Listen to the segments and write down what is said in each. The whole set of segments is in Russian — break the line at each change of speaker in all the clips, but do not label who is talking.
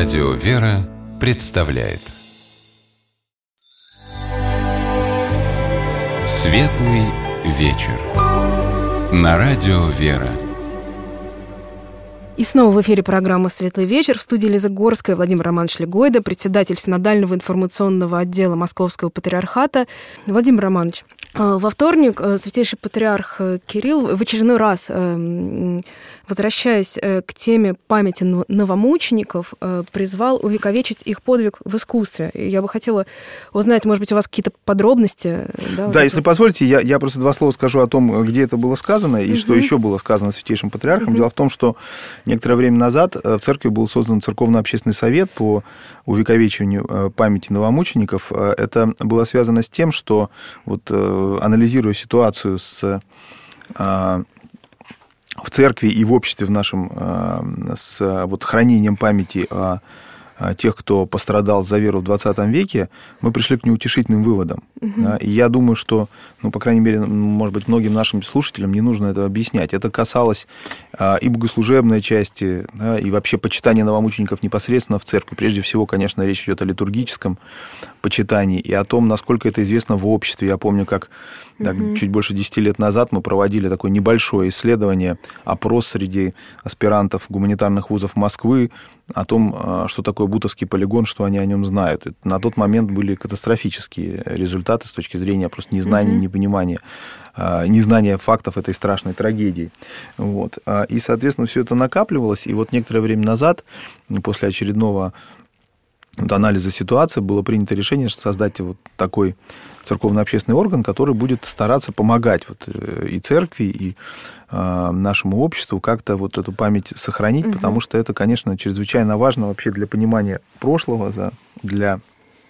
Радио «Вера» представляет Светлый вечер на Радио «Вера».
И снова в эфире программа «Светлый вечер». В студии Лиза Горская, Владимир Романович Легойда, председатель Синодального информационного отдела Московского патриархата. Владимир Романович, во вторник святейший патриарх Кирилл в очередной раз, возвращаясь к теме памяти новомучеников, призвал увековечить их подвиг в искусстве. И я бы хотела узнать, может быть, у вас какие-то подробности?
Да, если позволите, я просто два слова скажу о том, где это было сказано и что еще было сказано святейшим патриархом. Дело в том, что некоторое время назад в церкви был создан церковно-общественный совет по увековечиванию памяти новомучеников. Это было связано с тем, что, вот, анализируя ситуацию в церкви и в обществе в нашем с вот, хранением памяти о тех, кто пострадал за веру в 20 веке, мы пришли к неутешительным выводам. Да? И я думаю, что, по крайней мере, может быть, многим нашим слушателям не нужно это объяснять. Это касалось и богослужебной части, да, и вообще почитания новомучеников непосредственно в церкви. Прежде всего, конечно, речь идет о литургическом почитании и о том, насколько это известно в обществе. Я помню, как чуть больше 10 лет назад мы проводили такое небольшое исследование, опрос среди аспирантов гуманитарных вузов Москвы о том, что такое Бутовский полигон, что они о нем знают. И на тот момент были катастрофические результаты с точки зрения просто незнания, непонимания, незнания фактов этой страшной трагедии. Вот. И, соответственно, все это накапливалось. И вот некоторое время назад, после очередного анализа ситуации, было принято решение создать вот такой церковно-общественный орган, который будет стараться помогать вот и церкви, и нашему обществу как-то вот эту память сохранить, потому что это, конечно, чрезвычайно важно вообще для понимания прошлого, для,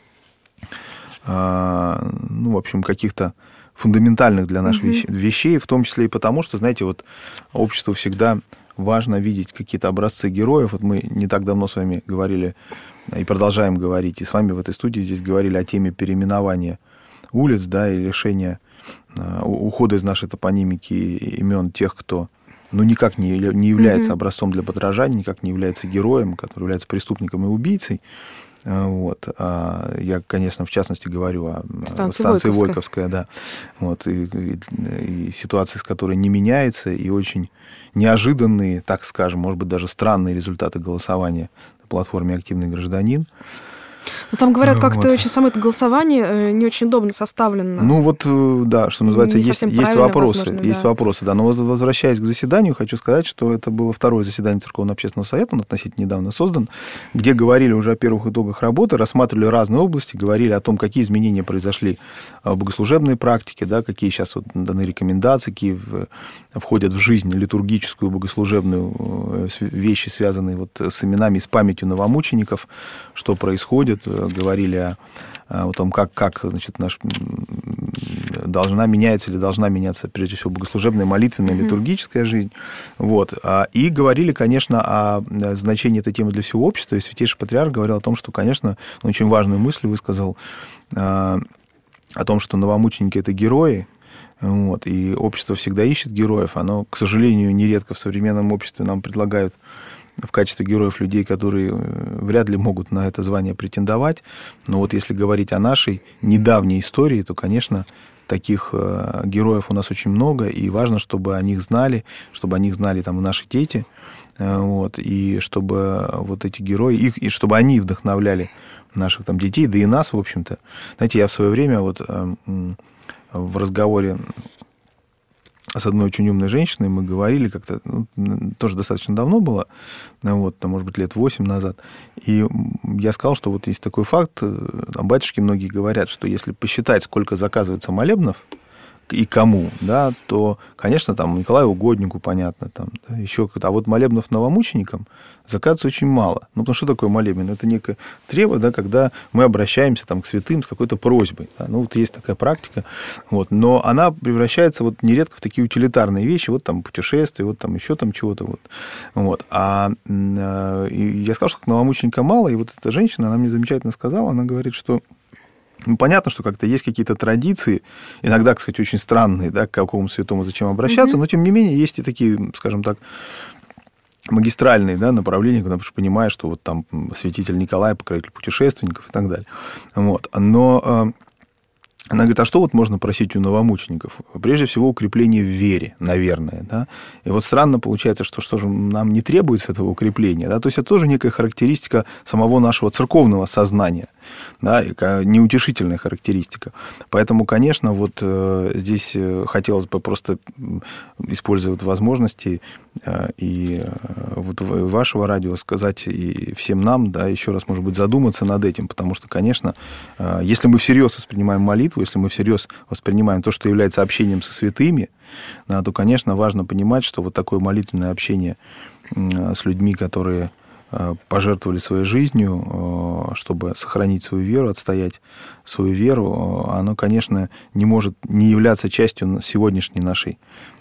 в общем, каких-то фундаментальных для наших вещей, в том числе и потому, что, знаете, вот обществу всегда важно видеть какие-то образцы героев. Вот мы не так давно с вами говорили и продолжаем говорить, и с вами в этой студии здесь говорили о теме переименования улиц, да, и лишения, ухода из нашей топонимики имен тех, кто никак не является образцом для подражания, никак не является героем, который является преступником и убийцей. Вот. Я, конечно, в частности говорю о станции Войковская, да. Вот. И ситуации, с которой не меняется, и очень неожиданные, так скажем, может быть, даже странные результаты голосования на платформе «Активный гражданин».
Но там говорят, как-то очень само это голосование не очень удобно составлено.
Да, что называется, есть вопросы.
Возможно,
есть вопросы, да. Но возвращаясь к заседанию, хочу сказать, что это было второе заседание Церковно-общественного совета, он относительно недавно создан, где говорили уже о первых итогах работы, рассматривали разные области, говорили о том, какие изменения произошли в богослужебной практике, да, какие сейчас вот даны рекомендации, какие входят в жизнь литургическую, богослужебную, вещи, связанные вот с именами, с памятью новомучеников, что происходит. Говорили о том, как значит, должна меняться, прежде всего, богослужебная, молитвенная, литургическая жизнь. Вот. И говорили, конечно, о значении этой темы для всего общества. И святейший патриарх говорил о том, что, конечно, он очень важную мысль высказал о том, что новомученики – это герои. Вот, и общество всегда ищет героев. Оно, к сожалению, нередко в современном обществе нам предлагают в качестве героев людей, которые вряд ли могут на это звание претендовать. Но вот если говорить о нашей недавней истории, то, конечно, таких героев у нас очень много, и важно, чтобы о них знали там и наши дети, вот, и чтобы вот эти герои, и чтобы они вдохновляли наших там детей, да и нас, в общем-то. Знаете, я в свое время вот в разговоре с одной очень умной женщиной мы говорили как-то, тоже достаточно давно было, вот, там, может быть, лет 8 назад, и я сказал, что вот есть такой факт, там батюшки многие говорят, что если посчитать, сколько заказывается молебнов и кому, да, то, конечно, там Николаю Угоднику, понятно, там, да, еще какой-то, а вот молебнов новомученикам заказывается очень мало. Потому что такое молебен? Это некое требование, да, когда мы обращаемся там, к святым с какой-то просьбой. Да, вот есть такая практика. Вот, но она превращается вот нередко в такие утилитарные вещи, вот там путешествия, вот там еще там чего-то. Вот. И я сказал, что новомученика мало, и вот эта женщина, она мне замечательно сказала, она говорит, что понятно, что как-то есть какие-то традиции, иногда, кстати, очень странные, да, к какому святому зачем обращаться, но, тем не менее, есть и такие, скажем так, магистральные, да, направления, когда ты понимаешь, что вот там святитель Николай, покровитель путешественников и так далее. Вот. Но она говорит, а что вот можно просить у новомучеников? Прежде всего, укрепление в вере, наверное. Да? И вот странно получается, что же нам не требуется этого укрепления. Да? То есть это тоже некая характеристика самого нашего церковного сознания. Да? Неутешительная характеристика. Поэтому, конечно, вот здесь хотелось бы просто использовать возможности и вот вашего радио сказать и всем нам, да, еще раз, может быть, задуматься над этим, потому что, конечно, если мы всерьез воспринимаем молитву, если мы всерьез воспринимаем то, что является общением со святыми, да, то, конечно, важно понимать, что вот такое молитвенное общение с людьми, которые пожертвовали своей жизнью, чтобы сохранить свою веру, отстоять свою веру, оно, конечно, не может не являться частью сегодняшней нашей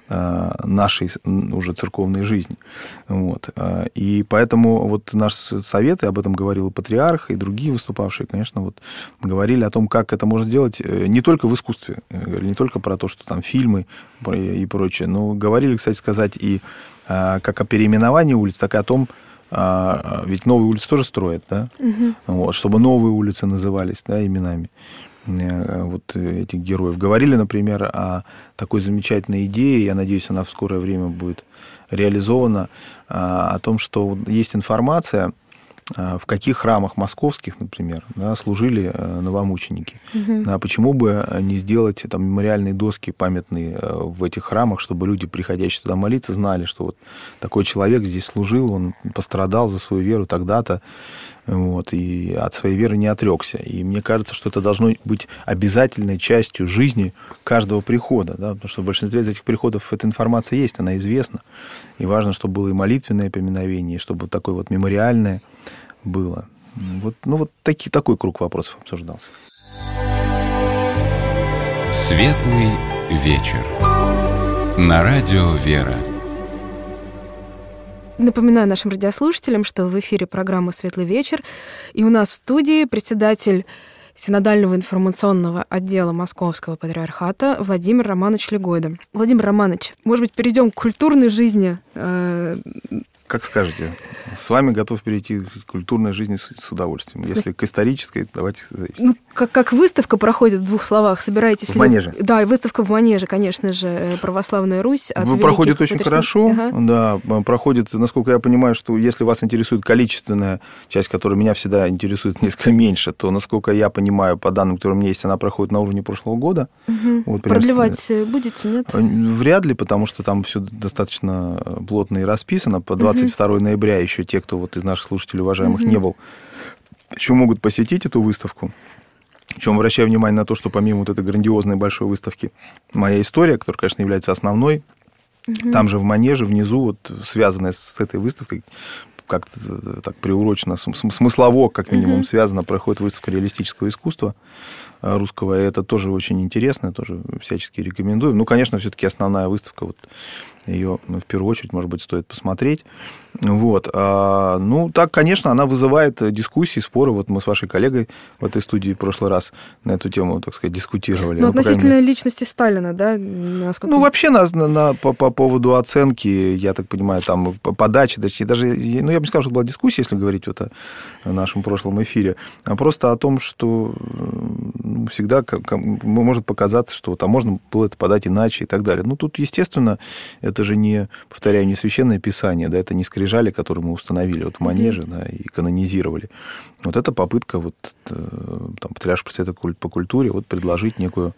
уже церковной жизни. Вот. И поэтому вот наш совет, и об этом говорил и патриарх, и другие выступавшие, конечно, вот говорили о том, как это можно сделать не только в искусстве, не только про то, что там фильмы и прочее, но говорили, кстати сказать, и как о переименовании улиц, так и о том, ведь новые улицы тоже строят, да? Вот, чтобы новые улицы назывались, да, именами вот этих героев. Говорили, например, о такой замечательной идее, я надеюсь, она в скорое время будет реализована, о том, что есть информация, в каких храмах московских, например, да, служили новомученики. А почему бы не сделать там мемориальные доски памятные в этих храмах, чтобы люди, приходящие туда молиться, знали, что вот такой человек здесь служил, он пострадал за свою веру тогда-то, вот, и от своей веры не отрекся. И мне кажется, что это должно быть обязательной частью жизни каждого прихода, да, потому что в большинстве из этих приходов эта информация есть, она известна. И важно, чтобы было и молитвенное поминовение, и чтобы такое вот мемориальное было. Вот, ну, вот такой круг вопросов обсуждался.
Светлый вечер. На радио «Вера».
Напоминаю нашим радиослушателям, что в эфире программа «Светлый вечер», и у нас в студии председатель Синодального информационного отдела Московского патриархата Владимир Романович Легойда. Владимир Романович, может быть, перейдем к культурной жизни?
Как скажете. С вами готов перейти к культурной жизни с удовольствием. Если к исторической, давайте.
Ну, как выставка проходит в двух словах? Собираетесь
в Манеже.
Да, и выставка в Манеже, конечно же, «Православная Русь».
Проходит очень хорошо. Да, проходит, насколько я понимаю, что если вас интересует количественная часть, которая меня всегда интересует несколько меньше, то, насколько я понимаю, по данным, которые у меня есть, она проходит на уровне прошлого года. Вот,
продлевать будете, нет?
Вряд ли, потому что там все достаточно плотно и расписано. По 22 ноября еще те, кто вот из наших слушателей уважаемых не был, еще могут посетить эту выставку. Причем обращаю внимание на то, что помимо вот этой грандиозной большой выставки «Моя история», которая, конечно, является основной, там же в Манеже внизу, вот, связанная с этой выставкой, как-то так приурочено, смыслово, как минимум, связано, проходит выставка реалистического искусства русского, и это тоже очень интересно, тоже всячески рекомендую. Ну, конечно, все-таки основная выставка, вот, ее в первую очередь, может быть, стоит посмотреть. Вот. Ну, так, конечно, она вызывает дискуссии, споры. Вот мы с вашей коллегой в этой студии в прошлый раз на эту тему, так сказать, дискутировали.
Ну, относительно личности Сталина, да? Насколько...
Ну, вообще по поводу оценки, я так понимаю, там, подачи, даже, ну, я бы не сказал, что была дискуссия, если говорить вот о нашем прошлом эфире, а просто о том, что всегда может показаться, что там можно было это подать иначе и так далее. Ну, тут, естественно, это же не, повторяю, не священное писание, да, это не скрижали, которые мы установили вот в Манеже, да, и канонизировали. Вот это попытка вот, там, Патриаршего совета по культуре вот, предложить некий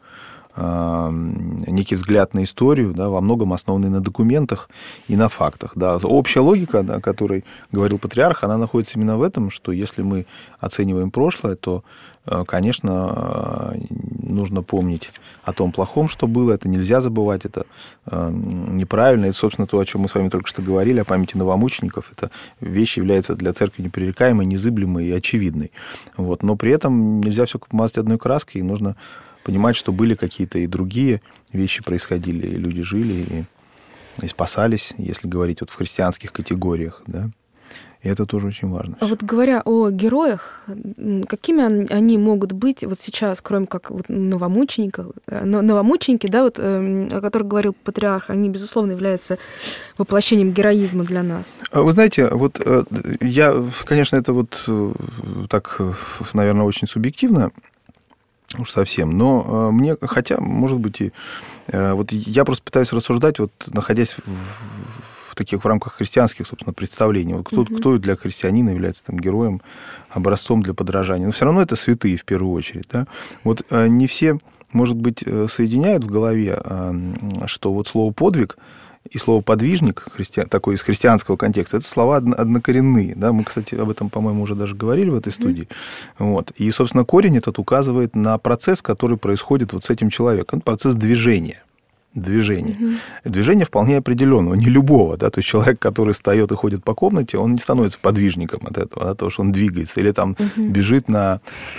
взгляд на историю, да, во многом основанный на документах и на фактах. Да. Общая логика, да, о которой говорил патриарх, она находится именно в этом, что если мы оцениваем прошлое, то, конечно, нужно помнить о том плохом, что было, это нельзя забывать, это неправильно. Это, собственно, то, о чем мы с вами только что говорили, о памяти новомучеников. Эта вещь является для церкви непререкаемой, незыблемой и очевидной. Вот. Но при этом нельзя все мазать одной краской, и нужно понимать, что были какие-то и другие вещи происходили, и люди жили, и спасались, если говорить вот в христианских категориях, да. И это тоже очень важно.
А вот говоря о героях, какими они могут быть вот сейчас, кроме как вот новомученики, да, вот, о которых говорил патриарх, они, безусловно, являются воплощением героизма для нас?
Вы знаете, вот я, конечно, это вот так, наверное, очень субъективно, уж совсем, но мне, хотя, может быть, и вот я просто пытаюсь рассуждать, вот находясь в рамках христианских, собственно, представлений. Вот кто для христианина является там героем, образцом для подражания. Но все равно это святые в первую очередь. Да? Вот не все, может быть, соединяют в голове, что вот слово «подвиг» и слово «подвижник», такое из христианского контекста, это слова однокоренные. Да? Мы, кстати, об этом, по-моему, уже даже говорили в этой студии. Вот. И, собственно, корень этот указывает на процесс, который происходит вот с этим человеком. Это процесс движения. Движение вполне определенного, не любого. Да? То есть человек, который встает и ходит по комнате, он не становится подвижником от этого, от того, что он двигается. Или там бежит в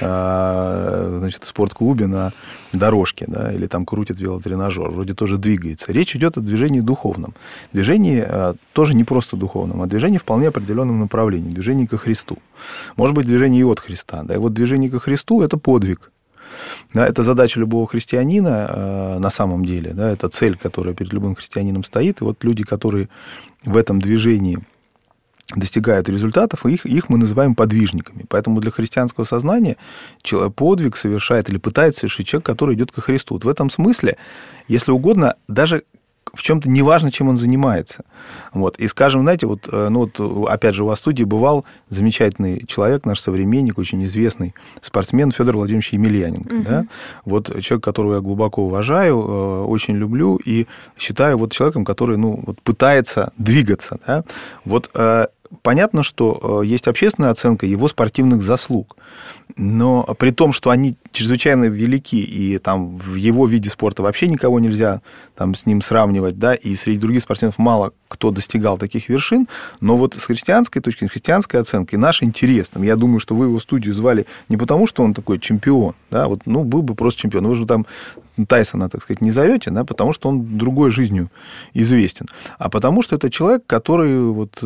спортклубе на дорожке, да? Или там крутит велотренажер, вроде тоже двигается. Речь идет о движении духовном. Движении тоже не просто духовном, а движении в вполне определенном направлении, движении ко Христу. Может быть, движение и от Христа. Да? И вот движение ко Христу – это подвиг. Да, это задача любого христианина на самом деле, да, это цель, которая перед любым христианином стоит. И вот люди, которые в этом движении достигают результатов, их мы называем подвижниками. Поэтому для христианского сознания подвиг совершает или пытается совершить человек, который идет ко Христу. Вот в этом смысле, если угодно, даже в чем-то неважно, чем он занимается. Вот. И, скажем, знаете, вот, опять же, у вас в студии бывал замечательный человек, наш современник, очень известный спортсмен Федор Владимирович Емельяненко. Да? Вот человек, которого я глубоко уважаю, очень люблю и считаю вот человеком, который пытается двигаться. Да? Вот понятно, что есть общественная оценка его спортивных заслуг, но при том, что они чрезвычайно велики, и там в его виде спорта вообще никого нельзя там с ним сравнивать, да, и среди других спортсменов мало кто достигал таких вершин, но вот с христианской точки зрения, христианской оценкой наш интерес, там, я думаю, что вы его в студию звали не потому, что он такой чемпион, да, вот, был бы просто чемпион, вы же там Тайсона, так сказать, не зовете, да, потому что он другой жизнью известен, а потому что это человек, который вот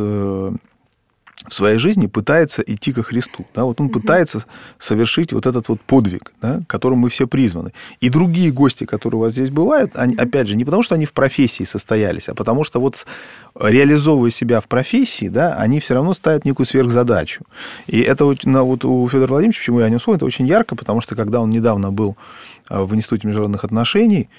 в своей жизни пытается идти ко Христу. Да? Вот он пытается совершить вот этот вот подвиг, да, к которому мы все призваны. И другие гости, которые у вас здесь бывают, они, опять же, не потому, что они в профессии состоялись, а потому что вот реализовывая себя в профессии, да, они все равно ставят некую сверхзадачу. И это вот у Федора Владимировича, почему я о нем вспомнил, это очень ярко, потому что когда он недавно был в Институте международных отношений,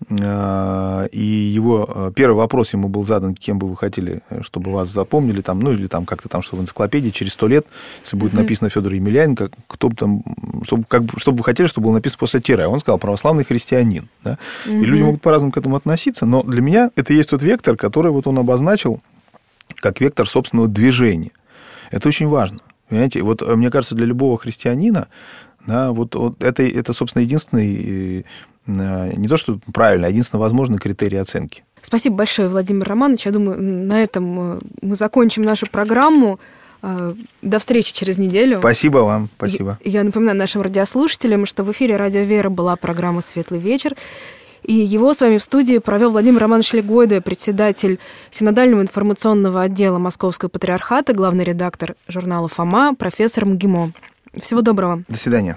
и его первый вопрос ему был задан, кем бы вы хотели, чтобы вас запомнили, там, или там как-то там, что в энциклопедии через 100 лет, если будет написано Федор Емельяненко, кто бы там, чтобы вы хотели, чтобы было написано после тире. Он сказал православный христианин. Да? И люди могут по-разному к этому относиться, но для меня это есть тот вектор, который вот он обозначил как вектор собственного движения. Это очень важно. Понимаете, вот мне кажется, для любого христианина, да, вот это, собственно, единственный, не то что правильно, а единственно возможный критерий оценки.
Спасибо большое, Владимир Романович. Я думаю, на этом мы закончим нашу программу. До встречи через неделю.
Спасибо вам, спасибо.
Я напоминаю нашим радиослушателям, что в эфире «Радио Вера» была программа «Светлый вечер». И его с вами в студии провел Владимир Романович Легойда, председатель Синодального информационного отдела Московского патриархата, главный редактор журнала «Фома», профессор МГИМО. Всего доброго.
До свидания.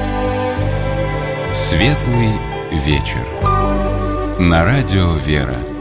Светлый вечер. На радио «Вера».